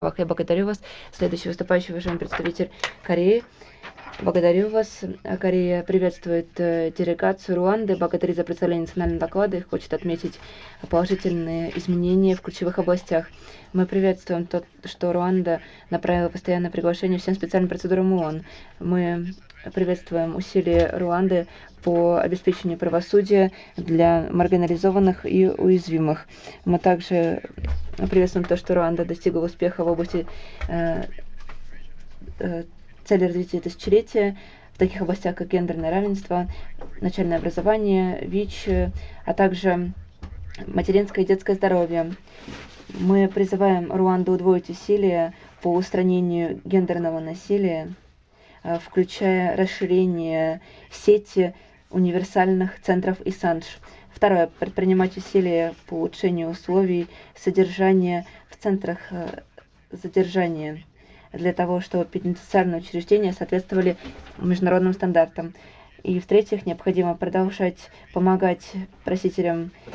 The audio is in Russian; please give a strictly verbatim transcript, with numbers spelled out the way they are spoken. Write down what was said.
Я благодарю вас. Следующий выступающий, уважаемый представитель Кореи. Благодарю вас. Корея приветствует делегацию Руанды, благодарит за представление национального доклада и хочет отметить положительные изменения в ключевых областях. Мы приветствуем то, что Руанда направила постоянное приглашение всем специальным процедурам ООН. Мы приветствуем усилия Руанды по обеспечению правосудия для маргинализованных и уязвимых. Мы также приветствуем то, что Руанда достигла успеха в области э, э, цели развития тысячелетия в таких областях, как гендерное равенство, начальное образование, ВИЧ, а также материнское и детское здоровье. Мы призываем Руанду удвоить усилия по устранению гендерного насилия, включая расширение сети универсальных центров ИСАНЖ. Второе. Предпринимать усилия по улучшению условий содержания в центрах задержания для того, чтобы пенитенциарные учреждения соответствовали международным стандартам. И в-третьих, необходимо продолжать помогать просителям